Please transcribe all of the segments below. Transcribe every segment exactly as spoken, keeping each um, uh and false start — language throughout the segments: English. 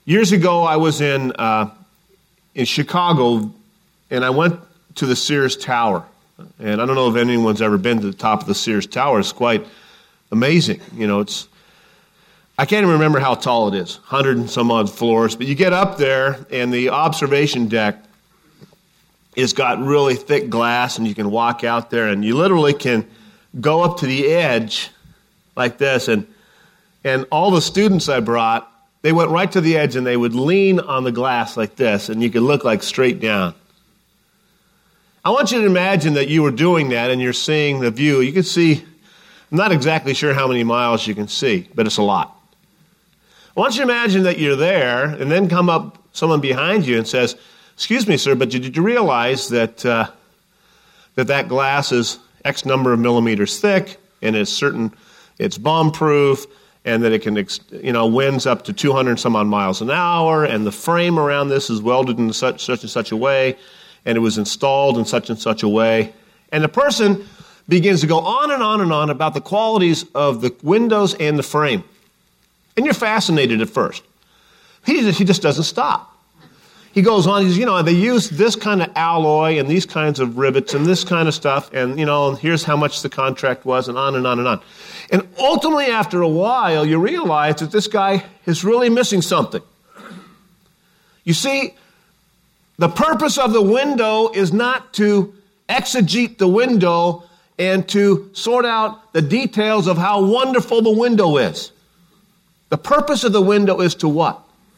Years ago, I was in uh, in Chicago, and I went to the Sears Tower. And I don't know if anyone's ever been to the top of the Sears Tower. It's quite amazing. You know, it's I can't even remember how tall it is, one hundred and some odd floors. But you get up there, and the observation deck has got really thick glass, and you can walk out there, and you literally can go up to the edge like this. And and all the students I brought, they went right to the edge, and they would lean on the glass like this, and you could look like straight down. I want you to imagine that you were doing that, and you're seeing the view. You can see, I'm not exactly sure how many miles you can see, but it's a lot. I want you to imagine that you're there, and then come up someone behind you and says, "Excuse me, sir, but did you realize that uh, that that glass is X number of millimeters thick, and it's certain, it's bomb-proof, and that it can, you know, winds up to two hundred some odd miles an hour, and the frame around this is welded in such such and such a way, and it was installed in such and such a way." And the person begins to go on and on and on about the qualities of the windows and the frame. And you're fascinated at first. He just, he just doesn't stop. He goes on, he says, you know, they use this kind of alloy and these kinds of rivets and this kind of stuff, and, you know, and here's how much the contract was, and on and on and on. And ultimately, after a while, you realize that this guy is really missing something. You see, the purpose of the window is not to exegete the window and to sort out the details of how wonderful the window is. The purpose of the window is to what?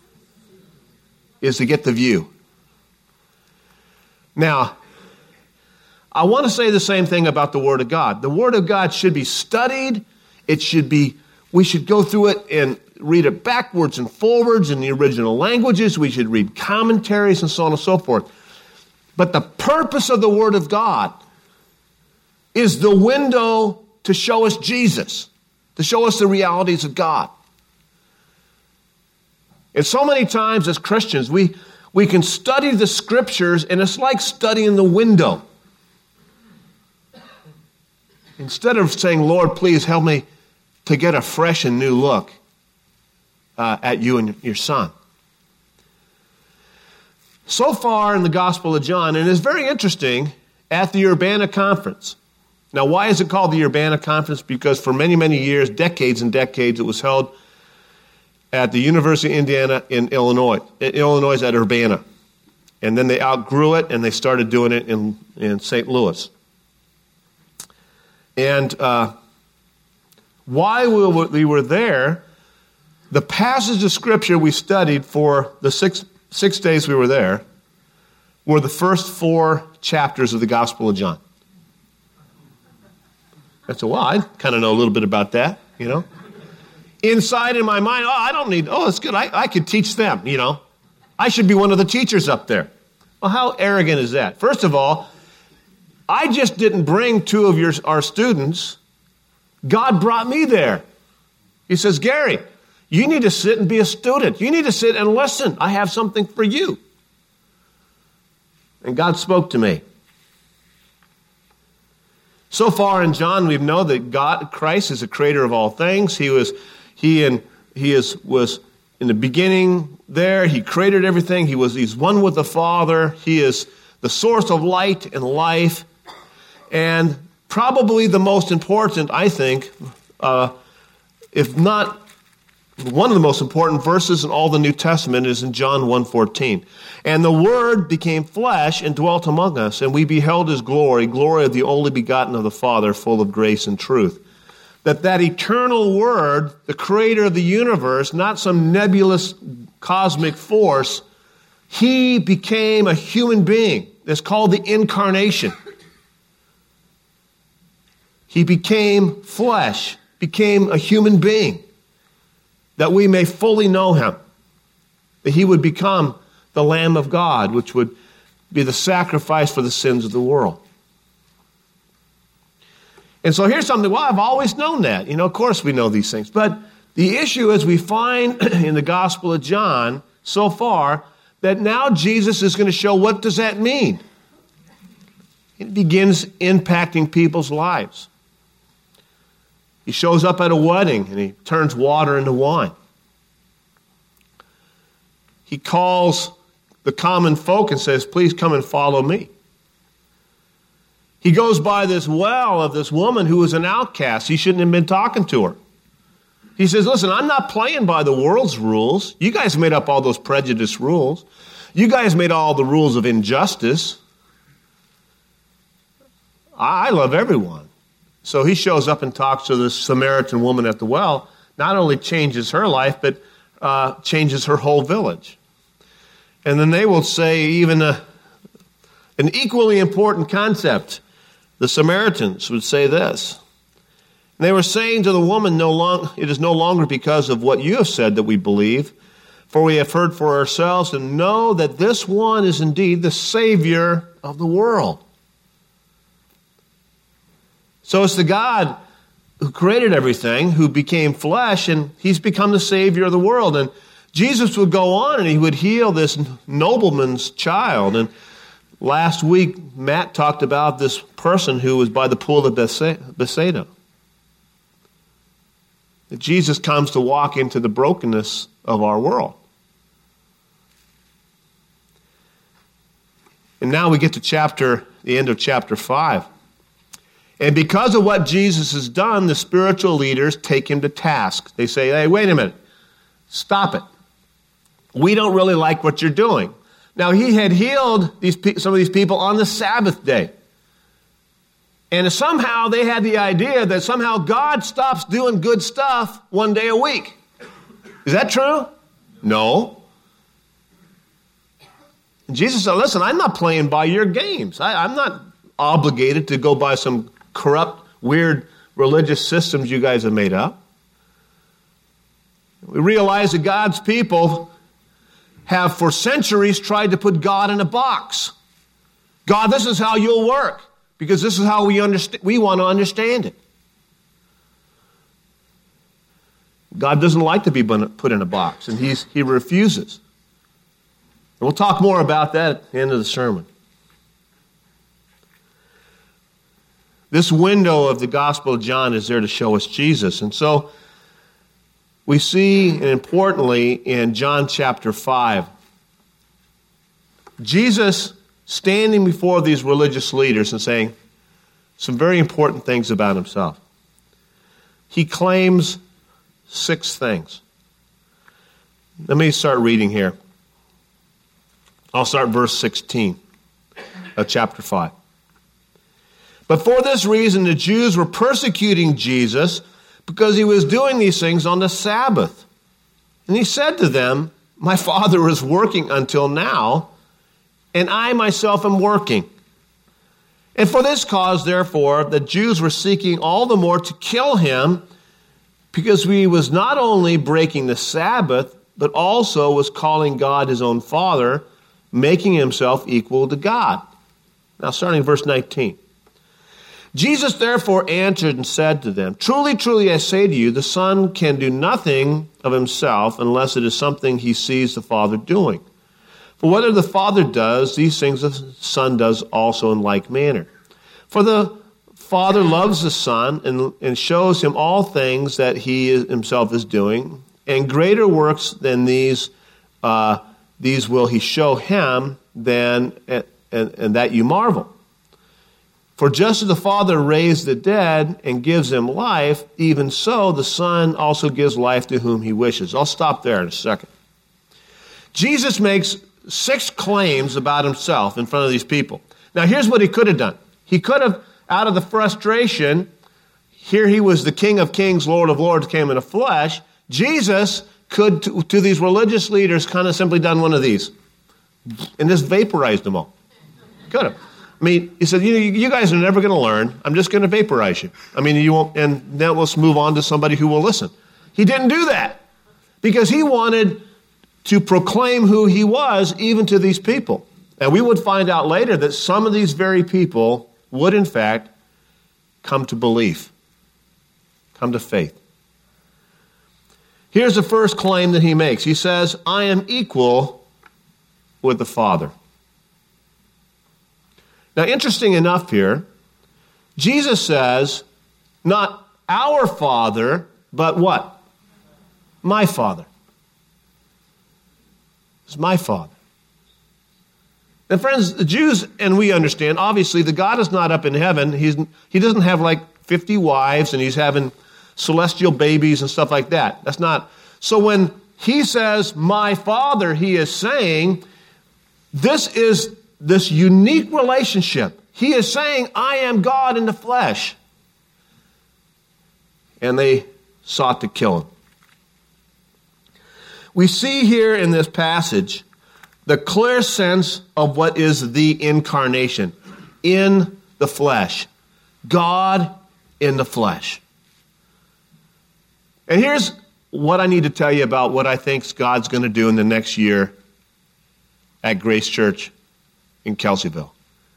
Is to get the view. Now, I want to say the same thing about the Word of God. The Word of God should be studied. It should be, we should go through it and read it backwards and forwards in the original languages. We should read commentaries and so on and so forth. But the purpose of the Word of God is the window to show us Jesus, to show us the realities of God. And so many times as Christians, we, we can study the Scriptures, and it's like studying the window. Instead of saying, "Lord, please help me to get a fresh and new look uh, at you and your Son." So far in the Gospel of John, and it's very interesting, at the Urbana Conference. Now, why is it called the Urbana Conference? Because for many, many years, decades and decades, it was held at the University of Indiana in Illinois, in Illinois at Urbana. And then they outgrew it, and they started doing it in, in Saint Louis. And uh, while we were, we were there, the passages of Scripture we studied for the six, six days we were there were the first four chapters of the Gospel of John. That's a while. I kind of know a little bit about that, you know. Inside in my mind, oh, I don't need, oh, it's good. I, I could teach them, you know. I should be one of the teachers up there. Well, how arrogant is that? First of all, I just didn't bring two of your our students. God brought me there. He says, "Gary, you need to sit and be a student. You need to sit and listen. I have something for you." And God spoke to me. So far in John, we know that God, Christ, is the creator of all things. He was, he and he is was in the beginning there. He created everything. He was he's one with the Father. He is the source of light and life. And probably the most important, I think, uh, if not one of the most important verses in all the New Testament, is in John one fourteen. "And the Word became flesh and dwelt among us, and we beheld His glory, glory of the only begotten of the Father, full of grace and truth." That that eternal Word, the creator of the universe, not some nebulous cosmic force, He became a human being. It's called the incarnation. He became flesh, became a human being, that we may fully know Him, that He would become the Lamb of God, which would be the sacrifice for the sins of the world. And so here's something, well, I've always known that. You know, of course we know these things. But the issue is we find in the Gospel of John so far that now Jesus is going to show what does that mean. It begins impacting people's lives. He shows up at a wedding and he turns water into wine. he calls the common folk and says, please come and follow me. He goes by this well of this woman who was an outcast. He shouldn't have been talking to her. He says, listen, I'm not playing by the world's rules. You guys made up all those prejudice rules. You guys made all the rules of injustice. I love everyone. So he shows up and talks to this Samaritan woman at the well. Not only changes her life, but uh, changes her whole village. And then they will say even a, an equally important concept. The Samaritans would say this. They were saying to the woman, "No long, it is no longer because of what you have said that we believe, for we have heard for ourselves and know that this one is indeed the Savior of the world." So it's the God who created everything, who became flesh, and he's become the Savior of the world. And Jesus would go on and he would heal this nobleman's child. And last week, Matt talked about this person who was by the pool of Bethsaida. That Jesus comes to walk into the brokenness of our world. And now we get to chapter, the end of chapter five. And because of what Jesus has done, the spiritual leaders take him to task. They say, hey, wait a minute. Stop it. We don't really like what you're doing. Now, he had healed these some of these people on the Sabbath day. And somehow they had the idea that somehow God stops doing good stuff one day a week. Is that true? No. And Jesus said, listen, I'm not playing by your games. I, I'm not obligated to go by some corrupt, weird religious systems you guys have made up. We realize that God's people have for centuries tried to put God in a box. God, this is how you'll work, because this is how we understand. We want to understand it. God doesn't like to be put in a box, and he's, he refuses. And we'll talk more about that at the end of the sermon. This window of the Gospel of John is there to show us Jesus. And so we see, and importantly, in John chapter five, Jesus standing before these religious leaders and saying some very important things about himself. He claims six things. Let me start reading here. I'll start verse sixteen of chapter five. But for this reason, the Jews were persecuting Jesus because he was doing these things on the Sabbath. And he said to them, my Father is working until now, and I myself am working. And for this cause, therefore, the Jews were seeking all the more to kill him, because he was not only breaking the Sabbath, but also was calling God his own Father, making himself equal to God. Now, starting verse nineteen. Jesus therefore answered and said to them, truly, truly, I say to you, the Son can do nothing of himself unless it is something he sees the Father doing. For whatever the Father does, these things the Son does also in like manner. For the Father loves the Son and, and shows him all things that he is, himself is doing, and greater works than these uh, these will he show him, than and, and, and that you marvel. For just as the Father raised the dead and gives them life, even so the Son also gives life to whom he wishes. I'll stop there in a second. Jesus makes six claims about himself in front of these people. Now here's what he could have done. He could have, out of the frustration, here he was the King of Kings, Lord of Lords, came in the flesh. Jesus could, to, to these religious leaders, kind of simply done one of these and just vaporized them all. Could have. I mean, he said, you know, you guys are never going to learn. I'm just going to vaporize you. I mean, you won't, and then let's move on to somebody who will listen. He didn't do that because he wanted to proclaim who he was even to these people. And we would find out later that some of these very people would, in fact, come to belief, come to faith. Here's the first claim that he makes. He says, I am equal with the Father. Now, interesting enough here, Jesus says, not our Father, but what? My Father. It's my Father. And friends, the Jews, and we understand, obviously, the God is not up in heaven. He's, he doesn't have like fifty wives and he's having celestial babies and stuff like that. That's not. So when he says, my Father, he is saying, this is this unique relationship. He is saying, I am God in the flesh. And they sought to kill him. We see here in this passage the clear sense of what is the incarnation in the flesh. God in the flesh. And here's what I need to tell you about what I think God's going to do in the next year at Grace Church in Kelseyville.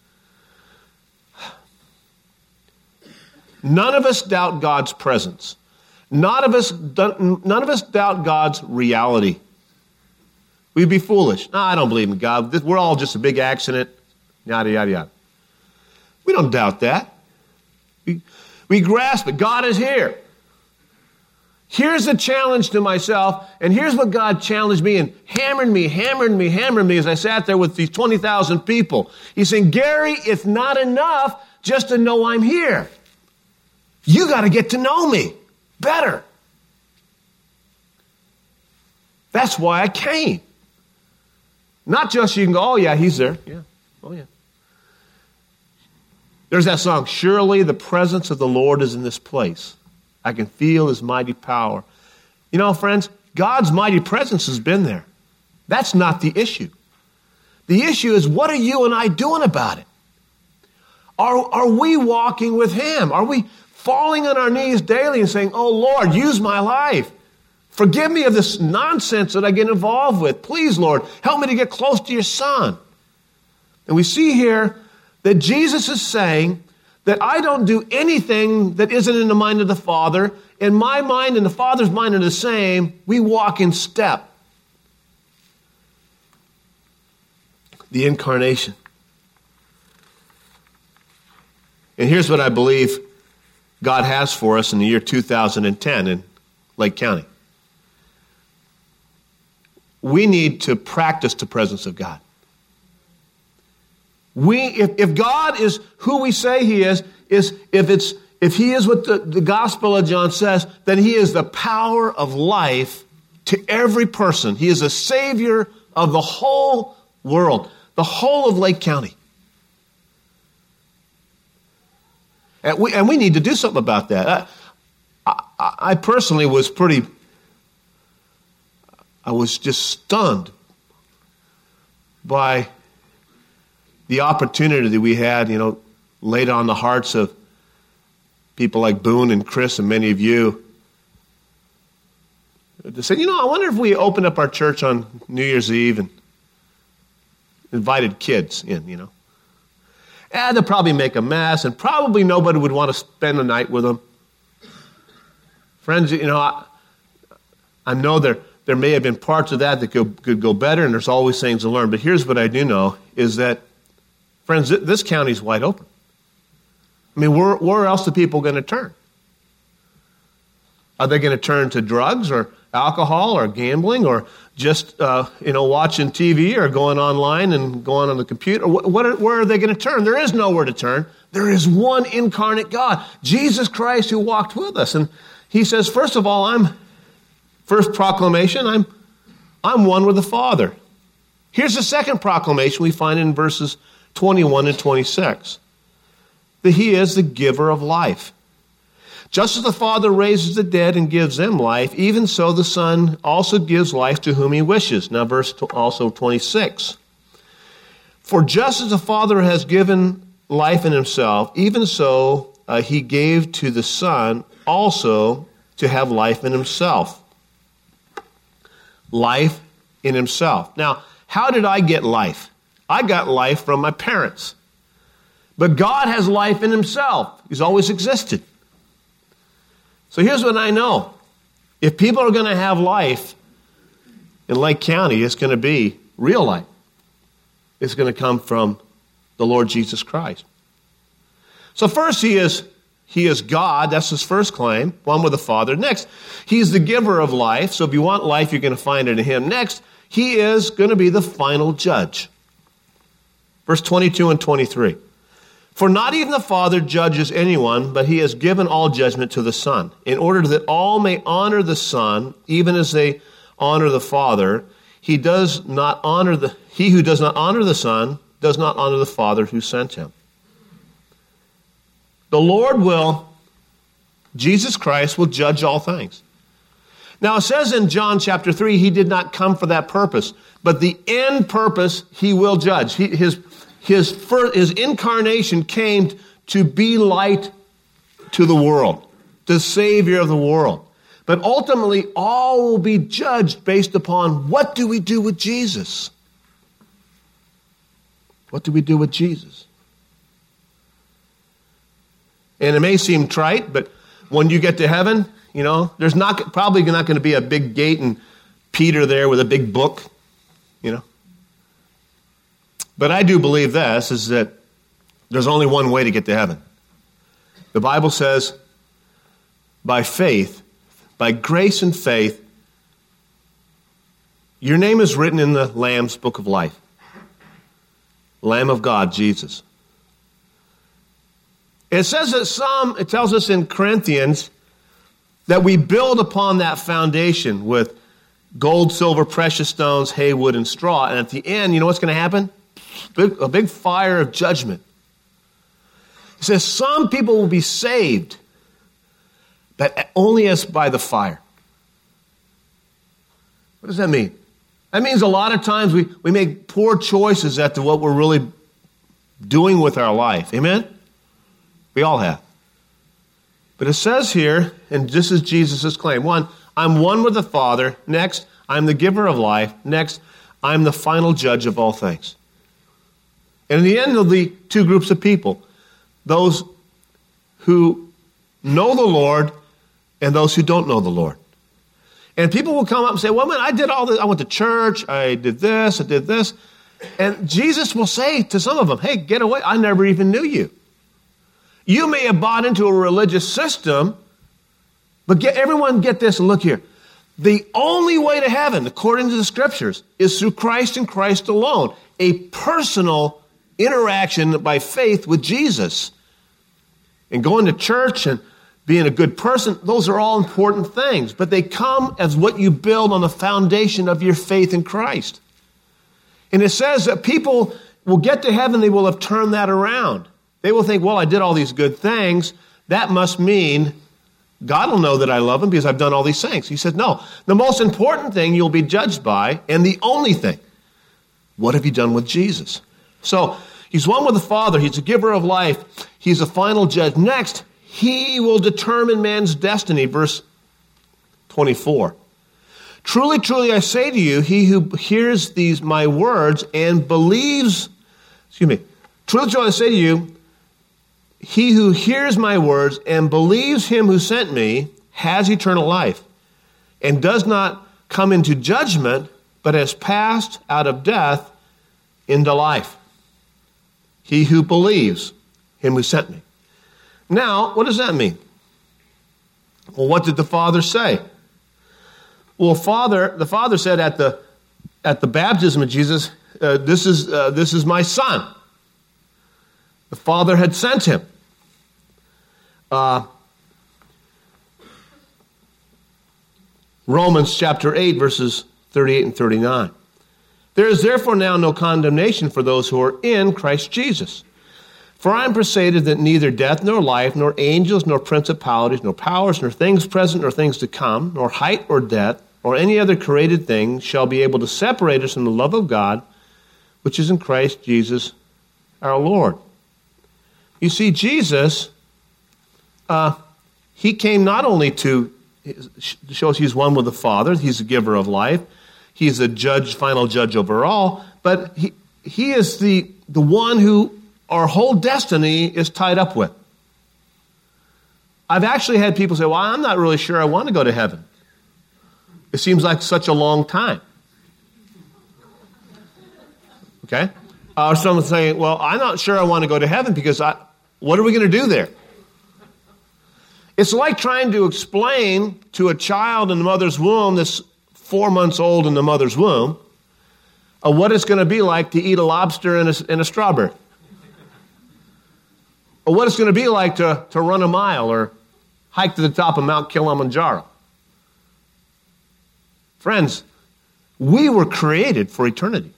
None of us doubt God's presence. None of us, none of us doubt God's reality. We'd be foolish. No, I don't believe in God. We're all just a big accident. Yada, yada, yada. We don't doubt that. We, we grasp it. God is here. Here's the challenge to myself, and here's what God challenged me and hammered me, hammered me, hammered me as I sat there with these twenty thousand people. He's saying, Gary, it's not enough just to know I'm here. You got to get to know me better. That's why I came. Not just you can go, oh yeah, he's there. Yeah, oh yeah. There's that song, surely the presence of the Lord is in this place. I can feel his mighty power. You know, friends, God's mighty presence has been there. That's not the issue. The issue is, what are you and I doing about it? Are, are we walking with him? Are we falling on our knees daily and saying, oh Lord, use my life. Forgive me of this nonsense that I get involved with. Please, Lord, help me to get close to your Son. And we see here that Jesus is saying that I don't do anything that isn't in the mind of the Father. And my mind and the Father's mind are the same. We walk in step. The incarnation. And here's what I believe God has for us in the year two thousand ten in Lake County. We need to practice the presence of God. We, if, if God is who we say he is, is if it's if he is what the, the Gospel of John says, then he is the power of life to every person. He is a Savior of the whole world, the whole of Lake County. And we, and we need to do something about that. I, I, I personally was pretty, I was just stunned by the opportunity that we had, you know, laid on the hearts of people like Boone and Chris and many of you to say, you know, I wonder if we opened up our church on New Year's Eve and invited kids in, you know. And they'll probably make a mess, and probably nobody would want to spend the night with them. Friends, you know, I, I know there, there may have been parts of that that could, could go better, and there's always things to learn. But here's what I do know, is that, friends, this county's wide open. I mean, where, where else are people going to turn? Are they going to turn to drugs or alcohol or gambling or just, uh, you know, watching T V or going online and going on the computer? What, what are, where are they going to turn? There is nowhere to turn. There is one incarnate God, Jesus Christ, who walked with us. And he says, first of all, I'm, first proclamation, I'm, I'm one with the Father. Here's the second proclamation we find in verses twenty-one and twenty-six. That he is the giver of life. Just as the Father raises the dead and gives them life, even so the Son also gives life to whom he wishes. Now verse also twenty-six. For just as the Father has given life in himself, even so uh, he gave to the Son also to have life in himself. Life in himself. Now, how did I get life? I got life from my parents. But God has life in himself. He's always existed. So here's what I know. If people are going to have life in Lake County, it's going to be real life. It's going to come from the Lord Jesus Christ. So first, he is, he is God. That's his first claim, one with the Father. Next, he's the giver of life. So if you want life, you're going to find it in him. Next, He is going to be the final judge. Verse twenty-two and twenty-three. For not even the Father judges anyone, but he has given all judgment to the Son, in order that all may honor the Son, even as they honor the Father. He does not honor the he who does not honor the Son does not honor the Father who sent him. The Lord will, Jesus Christ will judge all things. Now it says in John chapter three, he did not come for that purpose, but the end purpose he will judge. He, his His, first, his incarnation came to be light to the world, the Savior of the world. But ultimately, all will be judged based upon what do we do with Jesus? What do we do with Jesus? And it may seem trite, but when you get to heaven, you know, there's not probably not going to be a big gate and Peter there with a big book, you know. But I do believe this, is that there's only one way to get to heaven. The Bible says, by faith, by grace and faith, your name is written in the Lamb's book of life. Lamb of God, Jesus. It says that some, it tells us in Corinthians, that we build upon that foundation with gold, silver, precious stones, hay, wood, and straw. And at the end, you know what's going to happen? Big, a big fire of judgment. He says some people will be saved, but only as by the fire. What does that mean? That means a lot of times we, we make poor choices as to what we're really doing with our life. Amen? We all have. But it says here, and this is Jesus' claim. One, I'm one with the Father. Next, I'm the giver of life. Next, I'm the final judge of all things. And in the end, there'll be two groups of people. Those who know the Lord and those who don't know the Lord. And people will come up and say, well, man, I did all this. I went to church. I did this. I did this. And Jesus will say to some of them, hey, get away. I never even knew you. You may have bought into a religious system, but get, everyone get this and look here. The only way to heaven, according to the Scriptures, is through Christ and Christ alone. A personal interaction by faith with Jesus. And going to church and being a good person, those are all important things. But they come as what you build on the foundation of your faith in Christ. And it says that people will get to heaven, they will have turned that around. They will think, well, I did all these good things. That must mean God will know that I love him because I've done all these things. He said, no. The most important thing you'll be judged by, and the only thing, what have you done with Jesus? So, he's one with the Father. He's a giver of life. He's a final judge. Next, he will determine man's destiny. Verse twenty-four. Truly, truly, I say to you, he who hears these my words and believes, excuse me, truly, truly, I say to you, he who hears my words and believes him who sent me has eternal life and does not come into judgment, but has passed out of death into life. He who believes him who sent me. Now, what does that mean? Well, what did the Father say? Well, Father, the Father said at the at the baptism of Jesus, uh, "This is uh, this is my Son." The Father had sent him. Uh, Romans chapter eight, verses thirty-eight and thirty-nine. There is therefore now no condemnation for those who are in Christ Jesus. For I am persuaded that neither death, nor life, nor angels, nor principalities, nor powers, nor things present, nor things to come, nor height or depth, or any other created thing shall be able to separate us from the love of God, which is in Christ Jesus our Lord. You see, Jesus, uh, he came not only to show us he's one with the Father, he's the giver of life, he's the judge, final judge over all, but he, he is the, the one who our whole destiny is tied up with. I've actually had people say, well, I'm not really sure I want to go to heaven. It seems like such a long time. Okay? Or uh, someone saying, well, I'm not sure I want to go to heaven because I, what are we going to do there? It's like trying to explain to a child in the mother's womb that's four months old in the mother's womb, of what it's going to be like to eat a lobster and a, and a strawberry. Or what it's going to be like to, to run a mile or hike to the top of Mount Kilimanjaro. Friends, we were created for eternity.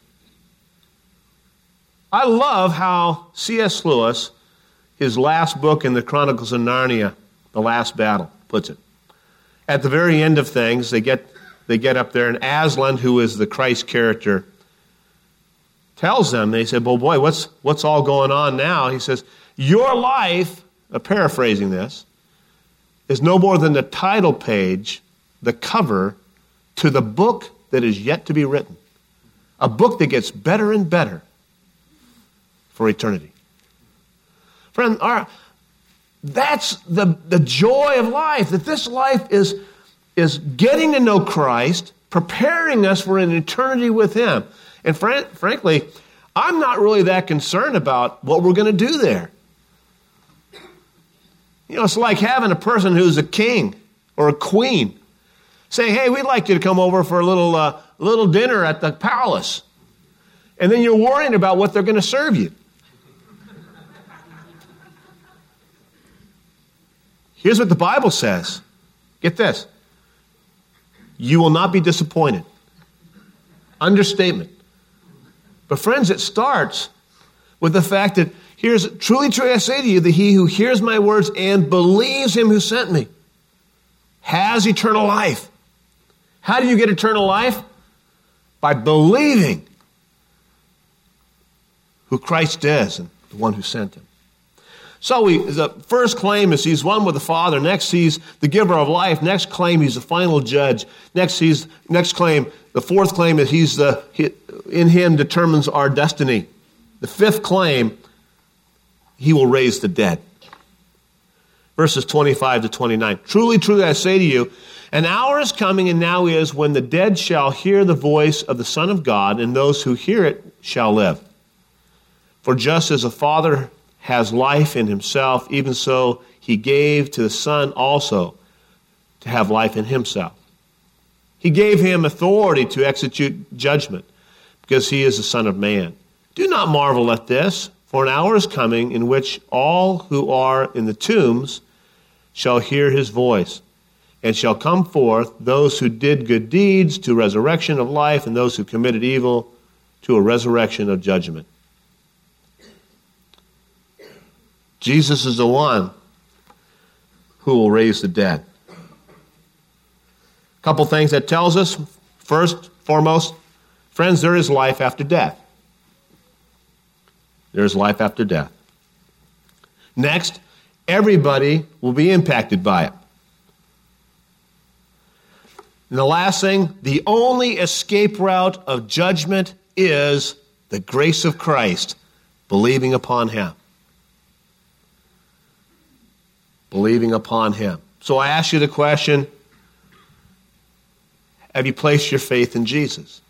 I love how C S Lewis, his last book in the Chronicles of Narnia, The Last Battle, puts it. At the very end of things, they get they get up there, and Aslan, who is the Christ character, tells them, they said, well, boy, what's, what's all going on now? He says, your life, uh, paraphrasing this, is no more than the title page, the cover, to the book that is yet to be written. A book that gets better and better for eternity. Friend, our, that's the, the joy of life, that this life is, is getting to know Christ, preparing us for an eternity with Him. And fran- frankly, I'm not really that concerned about what we're going to do there. You know, it's like having a person who's a king or a queen saying, hey, we'd like you to come over for a little, uh, little dinner at the palace. And then you're worrying about what they're going to serve you. Here's what the Bible says. Get this. You will not be disappointed. Understatement. But friends, it starts with the fact that, here's truly, truly I say to you, that he who hears my words and believes him who sent me has eternal life. How do you get eternal life? By believing who Christ is and the one who sent him. So we, the first claim is he's one with the Father. Next, he's the giver of life. Next claim, he's the final judge. Next, he's next claim, the fourth claim is he's the he, in him determines our destiny. The fifth claim, he will raise the dead. Verses twenty-five to twenty-nine. Truly, truly, I say to you, an hour is coming and now is when the dead shall hear the voice of the Son of God, and those who hear it shall live. For just as a father has life in himself, even so he gave to the Son also to have life in himself. He gave him authority to execute judgment because he is the Son of Man. Do not marvel at this, for an hour is coming in which all who are in the tombs shall hear his voice, and shall come forth, those who did good deeds to resurrection of life, and those who committed evil to a resurrection of judgment. Jesus is the one who will raise the dead. A couple things that tells us. First, foremost, friends, there is life after death. There is life after death. Next, everybody will be impacted by it. And the last thing, the only escape route of judgment is the grace of Christ, believing upon him. Believing upon him. So I ask you the question, have you placed your faith in Jesus?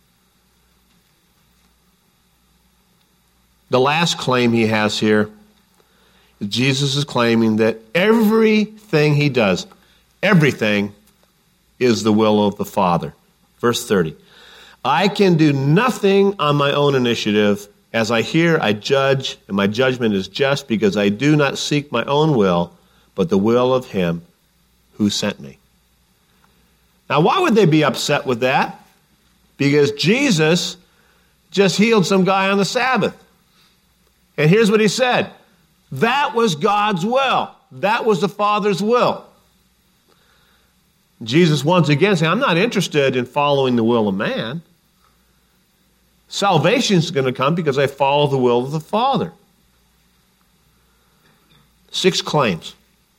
The last claim he has here, Jesus is claiming that everything he does, everything is the will of the Father. Verse thirty. I can do nothing on my own initiative. As I hear, I judge, and my judgment is just because I do not seek my own will, but the will of him who sent me. Now, why would they be upset with that? Because Jesus just healed some guy on the Sabbath. And here's what he said. That was God's will. That was the Father's will. Jesus once again said, I'm not interested in following the will of man. Salvation is going to come because I follow the will of the Father. Six claims.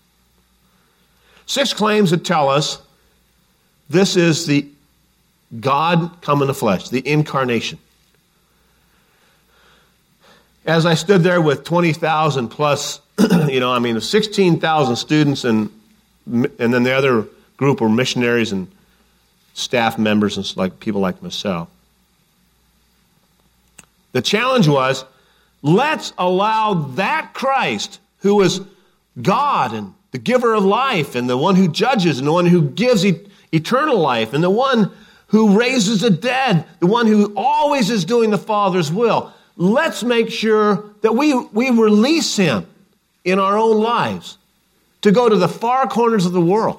Six claims that tell us this is the God come in the flesh, the incarnation. As I stood there with twenty thousand plus, you know, I mean, sixteen thousand students, and and then the other group were missionaries and staff members and like people like myself. The challenge was, let's allow that Christ, who is God and the giver of life and the one who judges and the one who gives e- eternal life and the one who raises the dead, the one who always is doing the Father's will. Let's make sure that we, we release him in our own lives to go to the far corners of the world.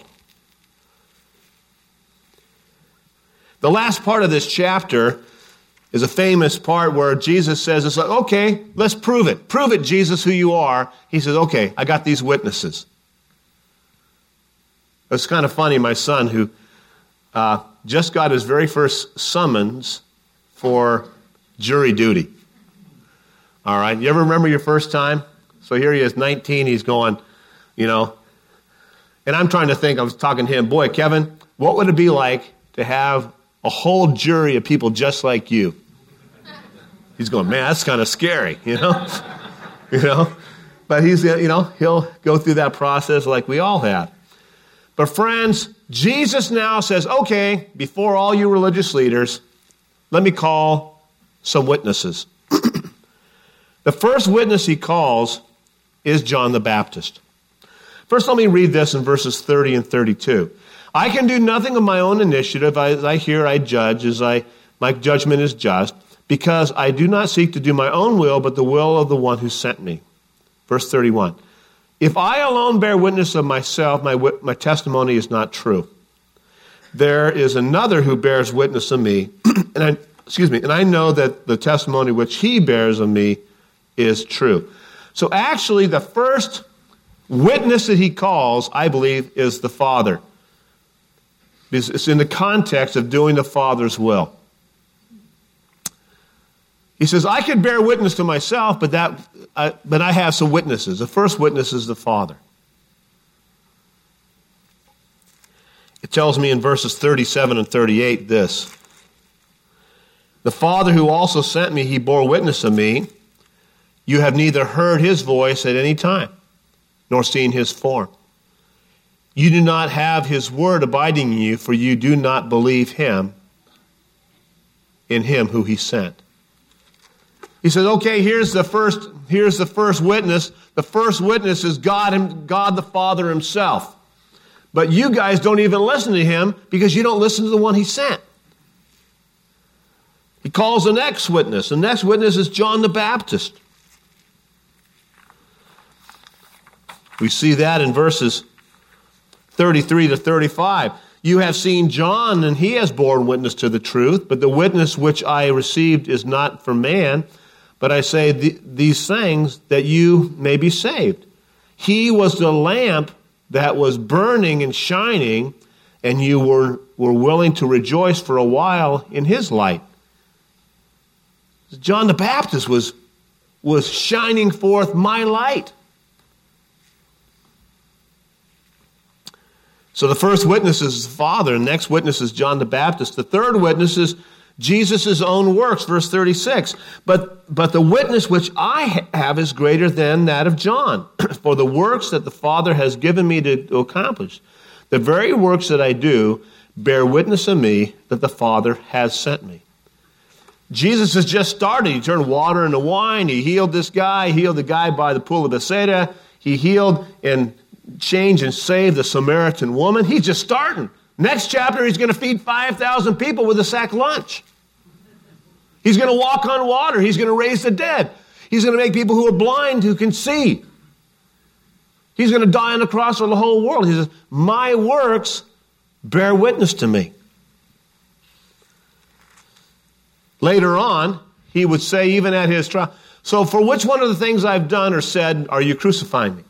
The last part of this chapter is a famous part where Jesus says, it's like, okay, let's prove it. Prove it, Jesus, who you are. He says, okay, I got these witnesses. It's kind of funny, my son, who uh, just got his very first summons for jury duty. All right, you ever remember your first time? So here he is, nineteen, he's going, you know, and I'm trying to think, I was talking to him, boy, Kevin, what would it be like to have a whole jury of people just like you? He's going, man, that's kind of scary, you know? you know? But he's, you know, he'll go through that process like we all have. But friends, Jesus now says, okay, before all you religious leaders, let me call some witnesses. The first witness he calls is John the Baptist. First, let me read this in verses thirty and thirty-two. I can do nothing of my own initiative. As I hear, I judge, as I my judgment is just, because I do not seek to do my own will, but the will of the one who sent me. Verse thirty-one. If I alone bear witness of myself, my, my testimony is not true. There is another who bears witness of me, and I, excuse me, and I know that the testimony which he bears of me is true. So actually, the first witness that he calls, I believe, is the Father. It's in the context of doing the Father's will. He says, I could bear witness to myself, but that, I, but I have some witnesses. The first witness is the Father. It tells me in verses thirty-seven and thirty-eight this. The Father who also sent me, he bore witness of me. You have neither heard his voice at any time, nor seen his form. You do not have his word abiding in you, for you do not believe him in him who he sent. He says, okay, here's the first, here's the first witness. The first witness is God, God the Father himself. But you guys don't even listen to him because you don't listen to the one he sent. He calls the next witness. The next witness is John the Baptist. We see that in verses thirty-three to thirty-five. You have seen John, and he has borne witness to the truth, but the witness which I received is not from man, but I say th- these things that you may be saved. He was the lamp that was burning and shining, and you were, were willing to rejoice for a while in his light. John the Baptist was, was shining forth my light. So the first witness is the Father, and the next witness is John the Baptist. The third witness is Jesus' own works, verse thirty-six. But, but the witness which I have is greater than that of John. For the works that the Father has given me to, to accomplish, the very works that I do, bear witness of me that the Father has sent me. Jesus has just started. He turned water into wine. He healed this guy. He healed the guy by the pool of Bethsaida. He healed and changed and saved the Samaritan woman. He's just starting. Next chapter, he's going to feed five thousand people with a sack lunch. He's going to walk on water. He's going to raise the dead. He's going to make people who are blind who can see. He's going to die on the cross for the whole world. He says, my works bear witness to me. Later on, he would say, even at his trial, so for which one of the things I've done or said are you crucifying me?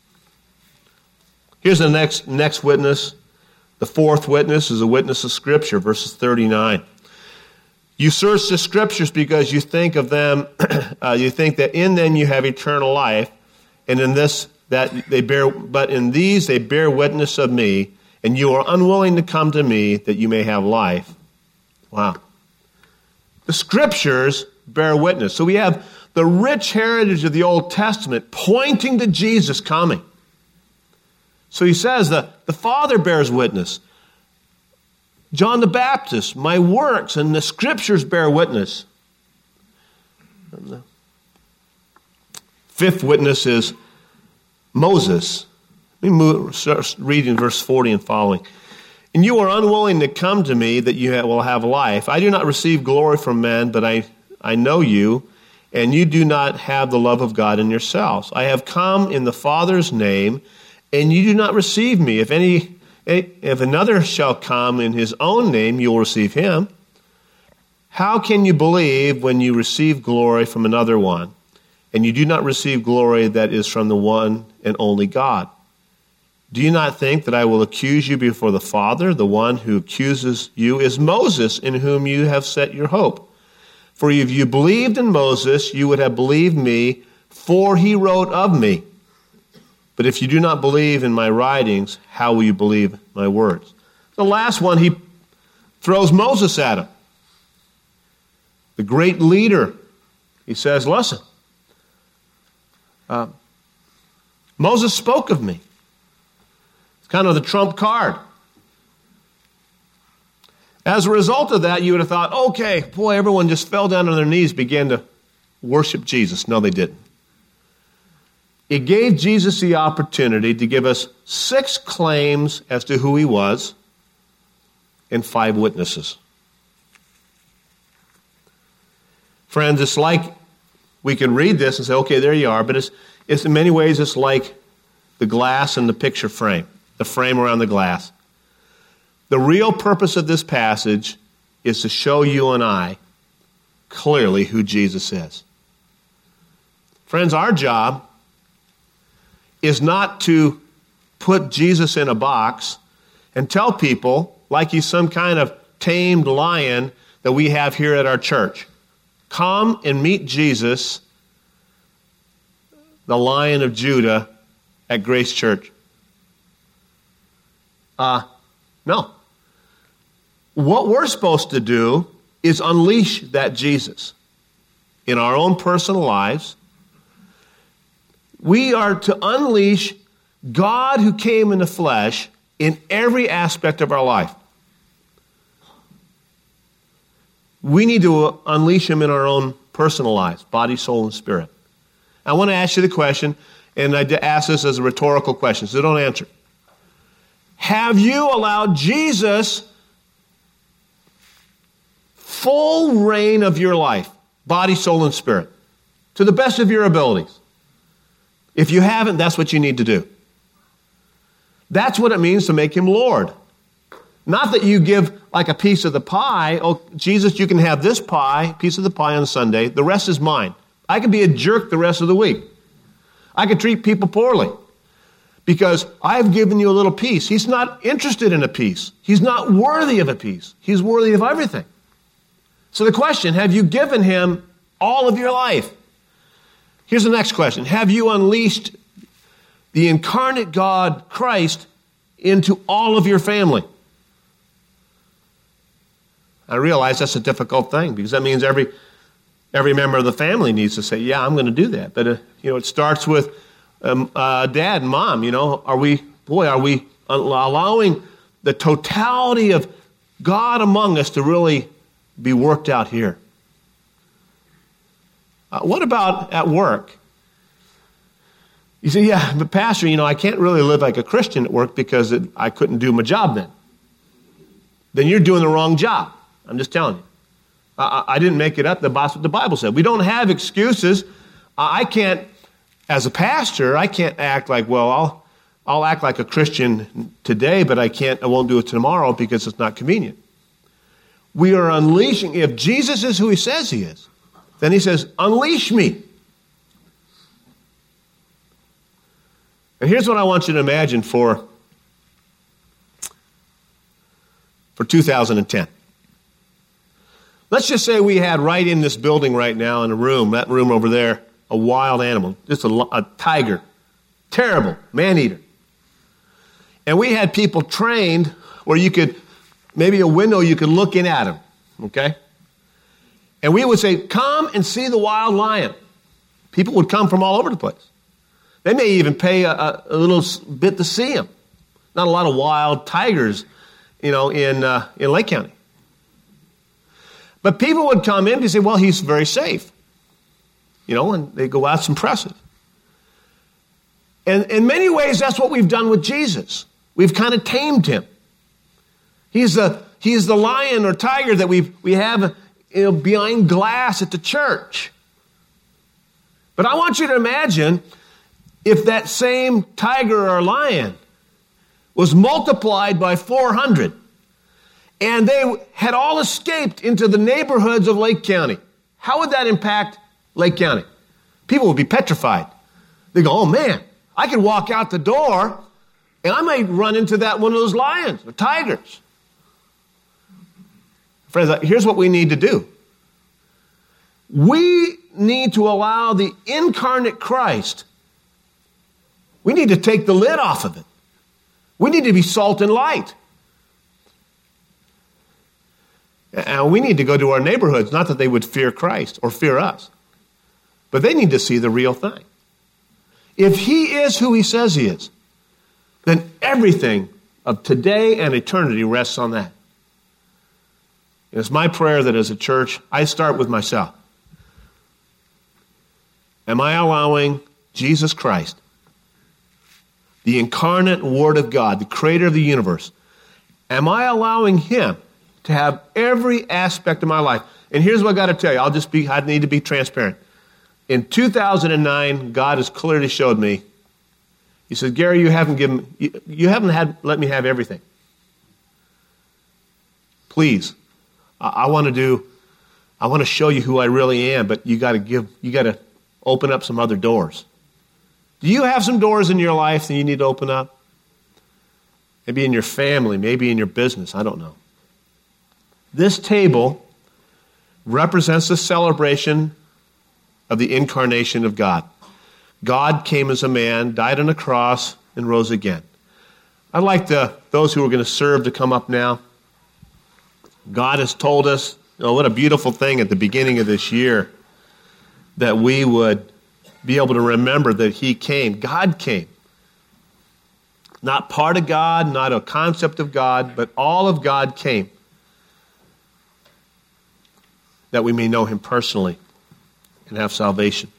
Here's the next, next witness. The fourth witness is a witness of Scripture, verses thirty-nine. You search the Scriptures because you think of them, uh, you think that in them you have eternal life, and in this that they bear, but in these they bear witness of me, and you are unwilling to come to me that you may have life. Wow. The Scriptures bear witness. So we have the rich heritage of the Old Testament pointing to Jesus coming. So he says that the Father bears witness. John the Baptist, my works and the Scriptures bear witness. And the fifth witness is Moses. Let me move, start reading verse forty and following. And you are unwilling to come to me that you will have life. I do not receive glory from men, but I, I know you, and you do not have the love of God in yourselves. I have come in the Father's name, and you do not receive me. If any, if another shall come in his own name, you will receive him. How can you believe when you receive glory from another one, and you do not receive glory that is from the one and only God? Do you not think that I will accuse you before the Father? The one who accuses you is Moses, in whom you have set your hope. For if you believed in Moses, you would have believed me, for he wrote of me. But if you do not believe in my writings, how will you believe my words? The last one, he throws Moses at him. The great leader. He says, listen, uh, Moses spoke of me. It's kind of the trump card. As a result of that, you would have thought, okay, boy, everyone just fell down on their knees, began to worship Jesus. No, they didn't. It gave Jesus the opportunity to give us six claims as to who he was and five witnesses. Friends, it's like we could read this and say, okay, there you are, but it's, it's in many ways it's like the glass and the picture frame, the frame around the glass. The real purpose of this passage is to show you and I clearly who Jesus is. Friends, our job is not to put Jesus in a box and tell people, like he's some kind of tamed lion that we have here at our church, come and meet Jesus, the Lion of Judah, at Grace Church. Uh, no. What we're supposed to do is unleash that Jesus in our own personal lives. We are to unleash God who came in the flesh in every aspect of our life. We need to unleash him in our own personal lives, body, soul, and spirit. I want to ask you the question, and I ask this as a rhetorical question, so don't answer. Have you allowed Jesus full reign of your life, body, soul, and spirit, to the best of your abilities? If you haven't, that's what you need to do. That's what it means to make him Lord. Not that you give like a piece of the pie. Oh, Jesus, you can have this pie, piece of the pie on Sunday. The rest is mine. I could be a jerk the rest of the week. I could treat people poorly because I've given you a little piece. He's not interested in a piece. He's not worthy of a piece. He's worthy of everything. So the question, have you given him all of your life? Here's the next question. Have you unleashed the incarnate God, Christ, into all of your family? I realize that's a difficult thing because that means every every member of the family needs to say, yeah, I'm going to do that. But, uh, you know, it starts with um, uh, dad and mom. You know, are we, boy, are we allowing the totality of God among us to really be worked out here? Uh, what about at work? You say, yeah, but Pastor, you know, I can't really live like a Christian at work because it, I couldn't do my job then. Then you're doing the wrong job. I'm just telling you. I, I didn't make it up. That's what the Bible said. We don't have excuses. I can't, as a pastor, I can't act like, well, I'll I'll act like a Christian today, but I can't, I won't do it tomorrow because it's not convenient. We are unleashing. If Jesus is who he says he is, then he says, unleash me. And here's what I want you to imagine for, for two thousand ten. Let's just say we had right in this building right now in a room, that room over there, a wild animal, just a, a tiger, terrible, man-eater. And we had people trained where you could, maybe a window you could look in at him, okay? And we would say, come and see the wild lion. People would come from all over the place. They may even pay a, a, a little bit to see him. Not a lot of wild tigers, you know, in uh, in Lake County. But people would come in and say, well, he's very safe. You know, and they go, that's impressive. And in many ways, that's what we've done with Jesus. We've kind of tamed him. He's the, he is the lion or tiger that we, we have, you know, behind glass at the church. But I want you to imagine if that same tiger or lion was multiplied by four hundred, and they had all escaped into the neighborhoods of Lake County. How would that impact Lake County? People would be petrified. They go, oh man, I could walk out the door and I might run into that one of those lions or tigers. Friends, here's what we need to do. We need to allow the incarnate Christ, we need to take the lid off of it. We need to be salt and light. And we need to go to our neighborhoods, not that they would fear Christ or fear us, but they need to see the real thing. If he is who he says he is, then everything of today and eternity rests on that. It's my prayer that as a church, I start with myself. Am I allowing Jesus Christ, the incarnate Word of God, the creator of the universe, am I allowing him to have every aspect of my life? And here's what I got to tell you. I'll just be, I need to be transparent. In two thousand nine, God has clearly showed me. He said, Gary, you haven't given, you, you haven't had, let me have everything. Please, I, I want to do, I want to show you who I really am, but you got to give, you got to open up some other doors. Do you have some doors in your life that you need to open up? Maybe in your family, maybe in your business, I don't know. This table represents the celebration of the incarnation of God. God came as a man, died on a cross, and rose again. I'd like the, those who are going to serve to come up now. God has told us, oh, what a beautiful thing at the beginning of this year, that we would be able to remember that he came. God came. Not part of God, not a concept of God, but all of God came, that we may know him personally and have salvation.